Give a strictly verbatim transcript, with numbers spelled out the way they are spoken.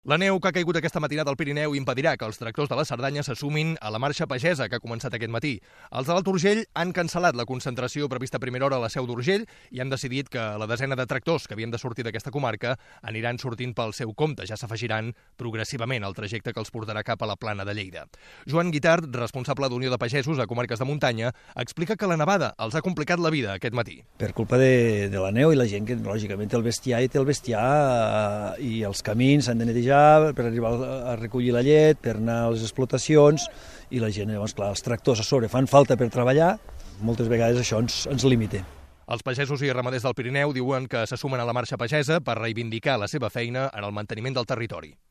La neu que ha caigut aquesta matinada al Pirineu impedirà que els tractors de la Cerdanya se sumin a la marxa pagesa que ha començat aquest matí. Els de l'Alt Urgell han cancel·lat la concentració prevista a primera hora a la Seu d'Urgell i han decidit que la desena de tractors que havien de sortir d'aquesta comarca aniran sortint pel seu compte. Ja s'afegiran progressivament al trajecte que els portarà cap a la Plana de Lleida. Joan Guitart, responsable d'Unió de Pagesos a Comarques de Muntanya, explica que la nevada els ha complicat la vida aquest matí. Per culpa de, de la neu i la gent que lògicament té el bestiar i té el bestiar eh, i els camins s'han de netejar per arribar a recollir la llet, per anar a les explotacions, i la gent, llavors, clar, els tractors a sobre fan falta per treballar, moltes vegades això ens, ens limita. Els pagesos i ramaders del Pirineu diuen que se sumen a la marxa pagesa per reivindicar la seva feina en el manteniment del territori.